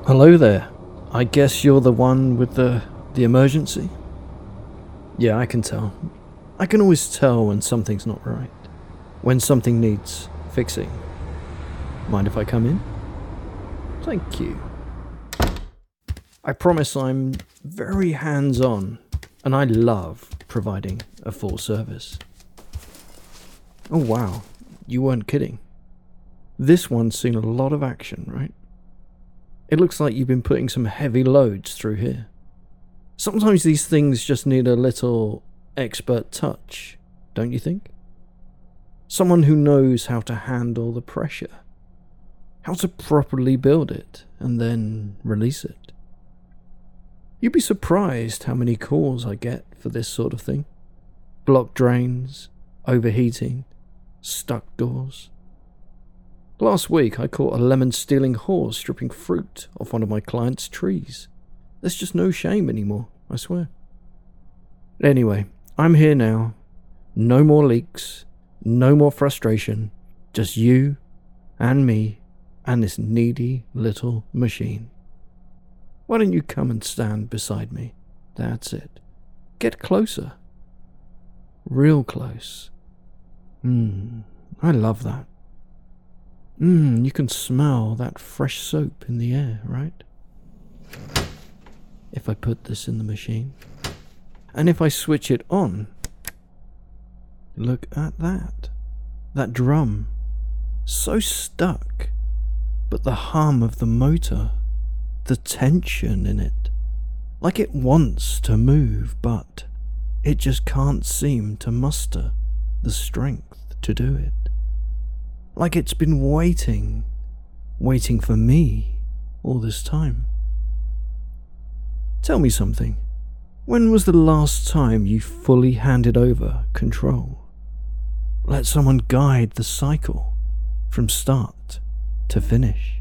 Hello there. I guess you're the one with the emergency? Yeah, I can tell. I can always tell when something's not right. When something needs fixing. Mind if I come in? Thank you. I promise I'm very hands-on, and I love providing a full service. Oh wow, you weren't kidding. This one's seen a lot of action, right? It looks like you've been putting some heavy loads through here. Sometimes these things just need a little expert touch, don't you think? Someone who knows how to handle the pressure, how to properly build it, and then release it. You'd be surprised how many calls I get for this sort of thing. Blocked drains, overheating, stuck doors. Last week I caught a lemon-stealing horse stripping fruit off one of my clients' trees. There's just no shame anymore, I swear. Anyway, I'm here now. No more leaks, no more frustration, just you and me and this needy little machine. Why don't you come and stand beside me? That's it. Get closer. Real close. I love that. You can smell that fresh soap in the air, right? If I put this in the machine, and if I switch it on, look at that. That drum. So stuck. But the hum of the motor, the tension in it, like it wants to move, but it just can't seem to muster the strength to do it. Like it's been waiting for me all this time. Tell me something. When was the last time you fully handed over control? Let someone guide the cycle from start to finish.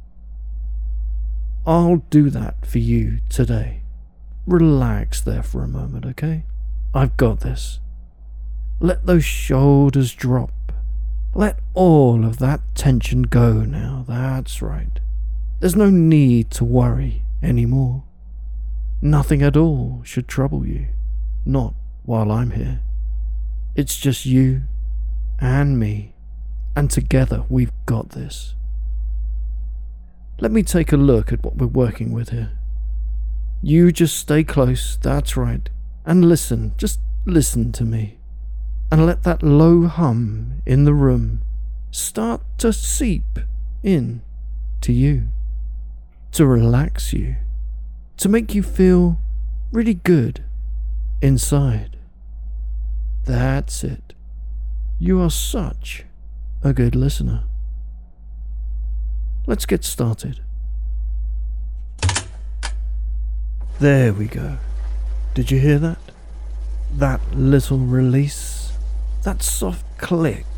I'll do that for you today. Relax there for a moment, okay? I've got this. Let those shoulders drop. Let all of that tension go now, that's right. There's no need to worry anymore. Nothing at all should trouble you, not while I'm here. It's just you and me, and together we've got this. Let me take a look at what we're working with here. You just stay close, that's right, and listen, just listen to me. And let that low hum in the room start to seep in to you, to relax you, to make you feel really good inside. That's it. You are such a good listener. Let's get started. There we go. Did you hear that? That little release? That soft click.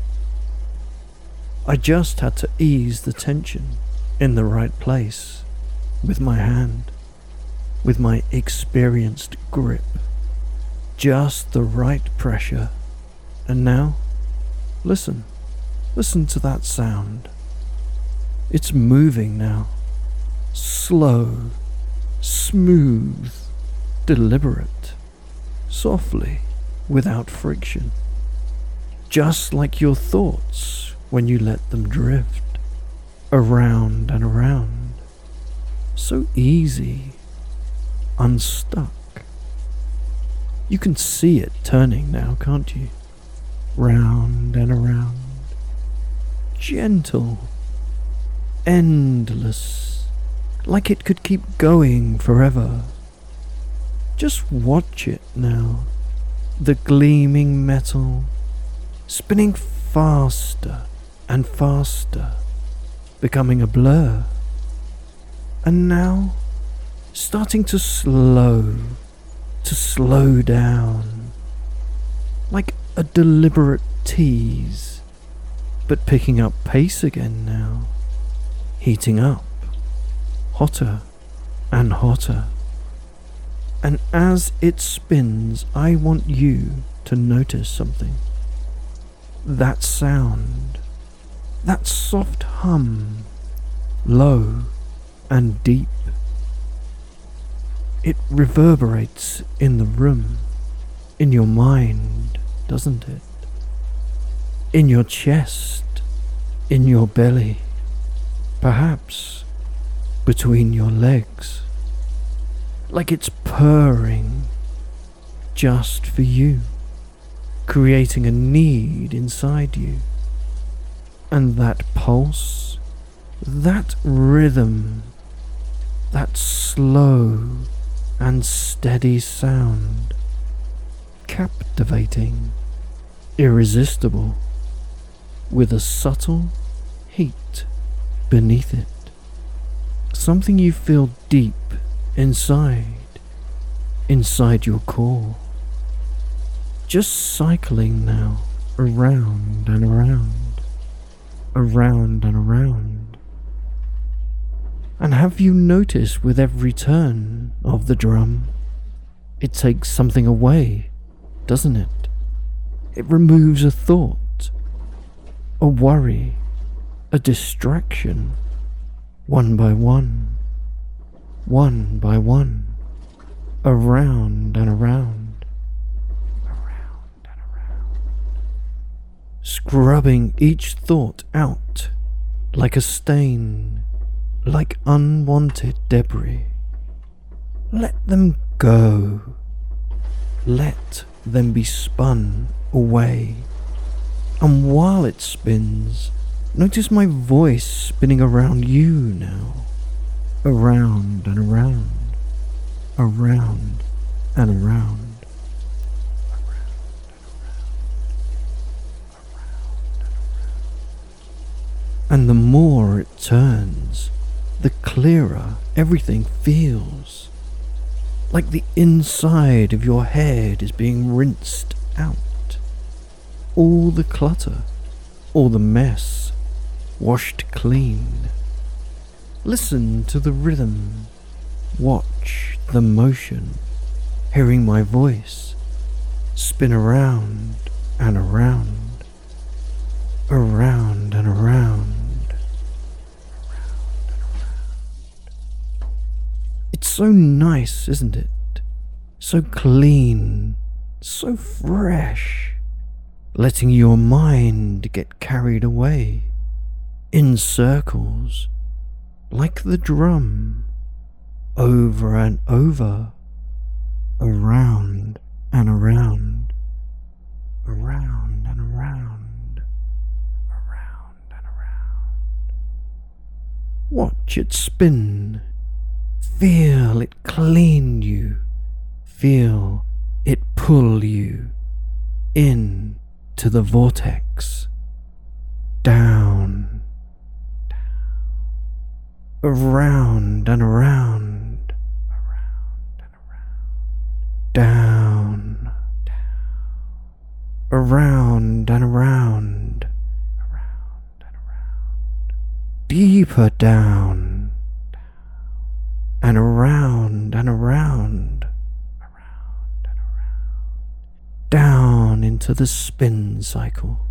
I just had to ease the tension in the right place with my hand, with my experienced grip. Just the right pressure. And now, listen to that sound. It's moving now. Slow, smooth, deliberate, softly, without friction. Just like your thoughts when you let them drift around and around. So easy, unstuck. You can see it turning now, can't you? Round and around. Gentle, endless, like it could keep going forever. Just watch it now. The gleaming metal spinning faster and faster, becoming a blur. And now, starting to slow down, like a deliberate tease, but picking up pace again now, heating up, hotter and hotter. And as it spins, I want you to notice something. That sound, that soft hum, low, and deep. It reverberates in the room, in your mind, doesn't it? In your chest, in your belly, perhaps between your legs, like it's purring just for you, creating a need inside you. And that pulse, that rhythm, that slow and steady sound, captivating, irresistible, with a subtle heat beneath it. Something you feel deep inside your core. Just cycling now, around and around, around and around. And have you noticed with every turn of the drum, it takes something away, doesn't it? It removes a thought, a worry, a distraction, one by one, around and around, around and around, scrubbing each thought out like a stain, like unwanted debris. Let them go. Let them be spun away. And while it spins, notice my voice spinning around you now. Around and around. Around and around. And the more it turns, the clearer everything feels. Like the inside of your head is being rinsed out. All the clutter, all the mess, washed clean. Listen to the rhythm. Watch the motion. Hearing my voice spin around and around. Around and around. It's so nice, isn't it? So clean, so fresh. Letting your mind get carried away in circles, like the drum, over and over, around and around, around and around, around and around. Watch it spin. Feel it clean you. Feel it pull you in to the vortex, down, around and around, down, around and around, deeper down, and around and around, down into the spin cycle.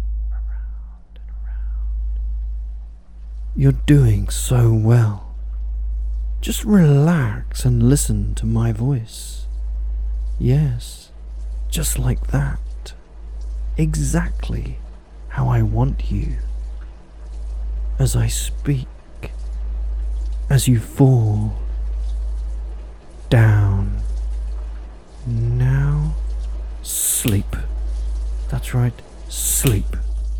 You're doing so well. Just relax and listen to my voice. Yes, just like that. Exactly how I want you. As I speak, as you fall down. Now, sleep. That's right, sleep.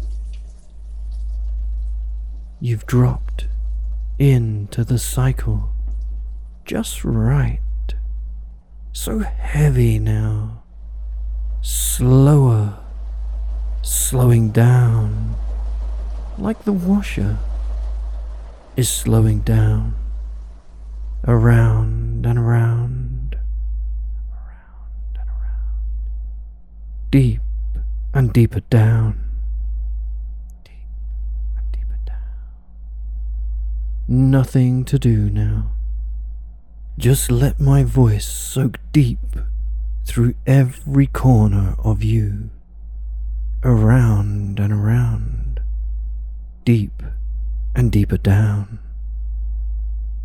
You've dropped into the cycle just right. So heavy now. Slower. Slowing down. Like the washer is slowing down. Around and around. Around and around. Deep and deeper down. Nothing to do now. Just let my voice soak deep through every corner of you. Around and around. Deep and deeper down.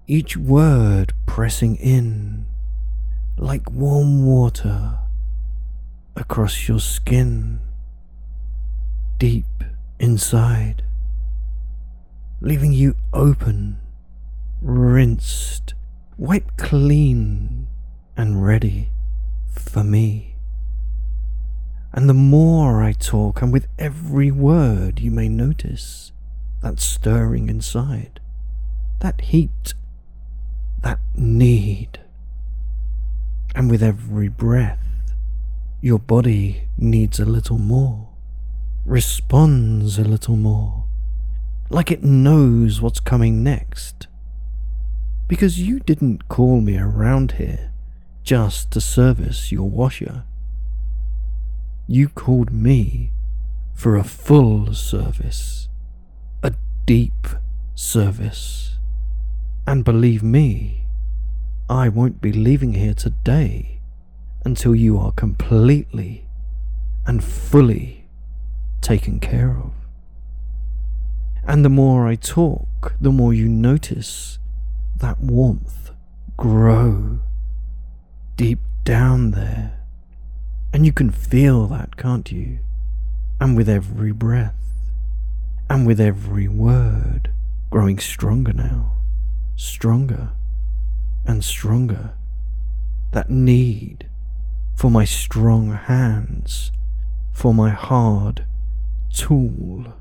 each word pressing in like warm water across your skin, deep inside, leaving you open, rinsed, wiped clean, and ready for me. And the more I talk, and with every word you may notice that stirring inside, that heat, that need. And with every breath, your body needs a little more, responds a little more, like it knows what's coming next. Because you didn't call me around here just to service your washer. You called me for a full service, a deep service. And believe me, I won't be leaving here today until you are completely and fully taken care of. And the more I talk, the more you notice that warmth grow deep down there. And you can feel that, can't you? And with every breath, and with every word, growing stronger now, stronger and stronger, that need for my strong hands, for my hard tool.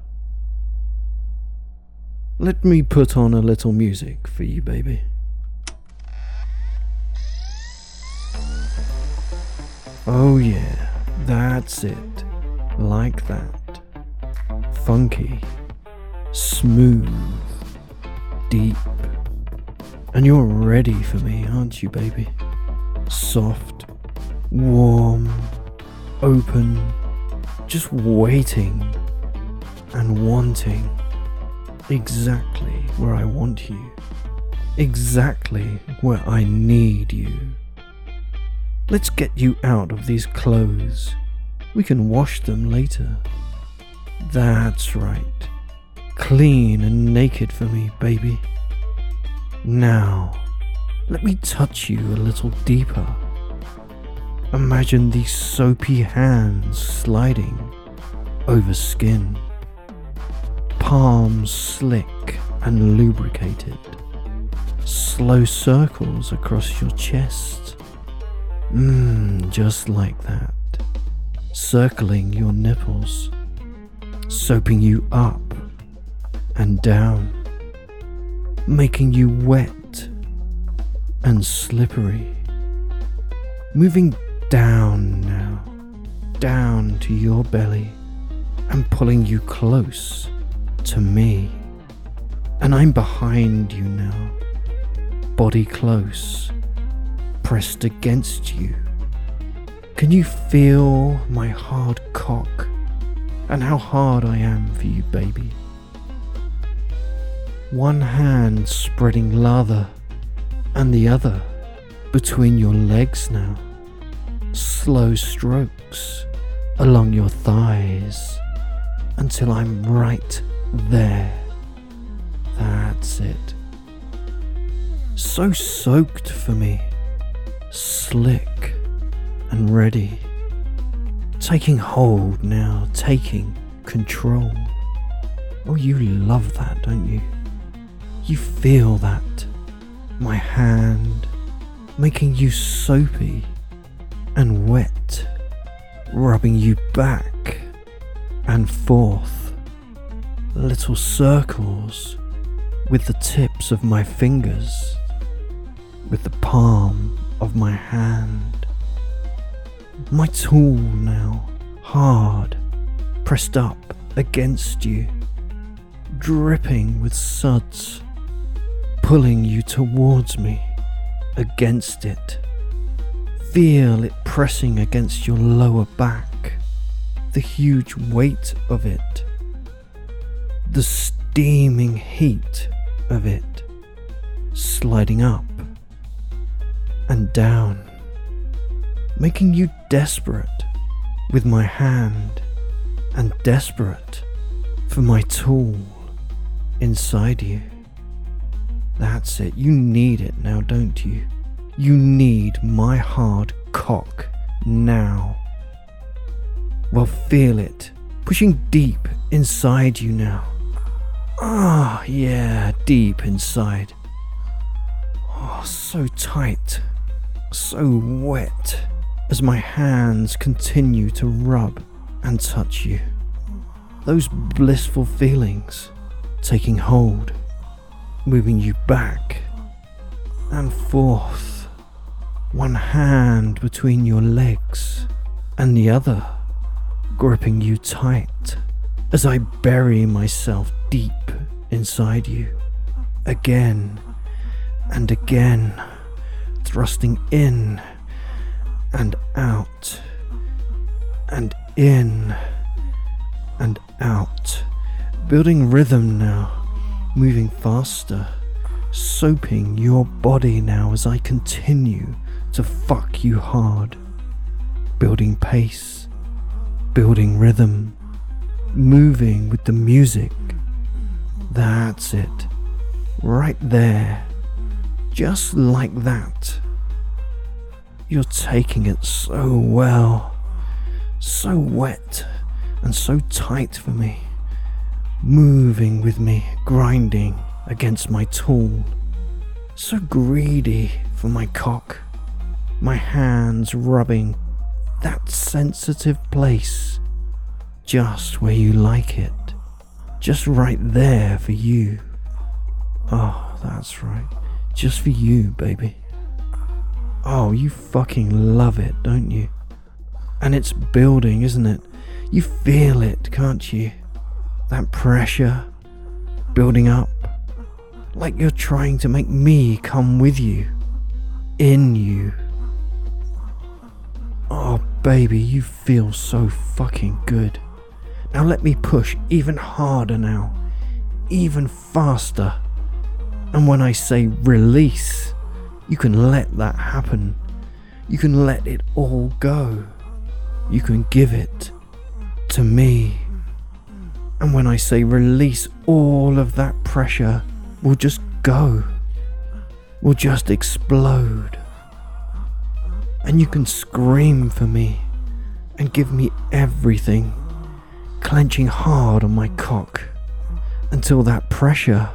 Let me put on a little music for you, baby. Oh yeah, that's it, like that. Funky, smooth, deep. And you're ready for me, aren't you, baby? Soft, warm, open, just waiting and wanting exactly where I want you, exactly where I need you. Let's get you out of these clothes. We can wash them later. That's right. Clean and naked for me, baby. Now, let me touch you a little deeper. Imagine these soapy hands sliding over skin. Palms slick and lubricated. Slow circles across your chest. Just like that. Circling your nipples. Soaping you up and down. Making you wet and slippery. Moving down now. Down to your belly. And pulling you close to me. And I'm behind you now. Body close. Pressed against you. Can you feel my hard cock and how hard I am for you, baby? One hand spreading lather and the other between your legs now. Slow strokes along your thighs until I'm right there. That's it. So soaked for me. Slick and ready, taking hold now, taking control. Oh, you love that, don't you? You feel that, my hand making you soapy and wet, rubbing you back and forth, little circles with the tips of my fingers, with the palm of my hand. My tool now, hard, pressed up against you, dripping with suds, pulling you towards me, against it. Feel it pressing against your lower back, the huge weight of it, the steaming heat of it, sliding up and down, making you desperate with my hand and desperate for my tool inside you. That's it. You need it now, don't you? You need my hard cock now. Well, feel it, pushing deep inside you now. Ah, yeah, deep inside. Oh, so tight, so wet, as my hands continue to rub and touch you. Those blissful feelings taking hold, moving you back and forth, one hand between your legs and the other gripping you tight as I bury myself deep inside you, again and again, thrusting in and out and in and out, building rhythm now, moving faster, soaping your body now as I continue to fuck you hard, building pace, building rhythm, moving with the music. That's it, right there, just like that. You're taking it so well, so wet and so tight for me, moving with me, grinding against my tool, so greedy for my cock, my hands rubbing that sensitive place, just where you like it, just right there for you. Oh, that's right, just for you, baby. Oh, you fucking love it, don't you? And it's building, isn't it? You feel it, can't you? That pressure building up, like you're trying to make me come with you, in you. Oh, baby, you feel so fucking good. Now let me push even harder now, even faster. And when I say release, you can let that happen. You can let it all go. You can give it to me. And when I say release, all of that pressure will just go, will just explode. And you can scream for me and give me everything, clenching hard on my cock until that pressure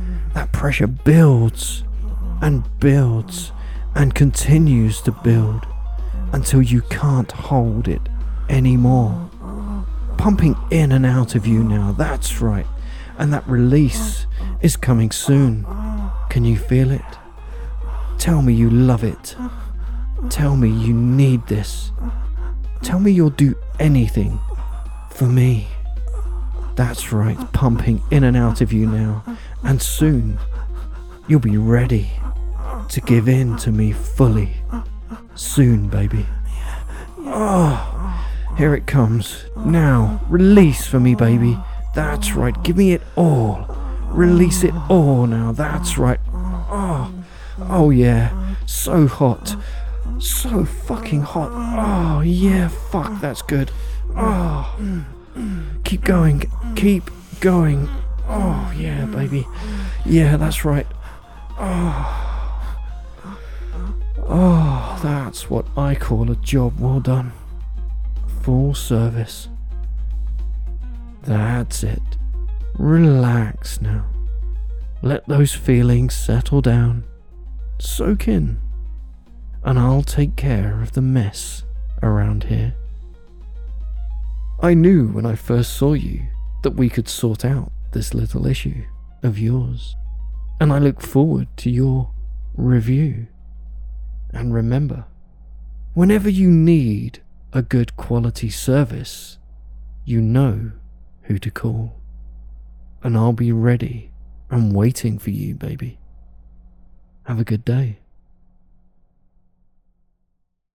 builds and builds and continues to build until you can't hold it anymore. Pumping in and out of you now, that's right. And that release is coming soon. Can you feel it? Tell me you love it. Tell me you need this. Tell me you'll do anything for me. That's right, pumping in and out of you now. And soon, you'll be ready to give in to me fully. Soon, baby. Oh, here it comes. Now, release for me, baby. That's right, give me it all. Release it all now, that's right. Oh yeah, so hot. So fucking hot. Oh yeah, fuck, that's good. Oh, keep going, keep going. Oh yeah, baby. Yeah, that's right. Oh, that's what I call a job well done. Full service. That's it. Relax now. Let those feelings settle down. Soak in. And I'll take care of the mess around here. I knew when I first saw you that we could sort out this little issue of yours, and I look forward to your review. And remember, whenever you need a good quality service, you know who to call, and I'll be ready and waiting for you, baby. Have a good day.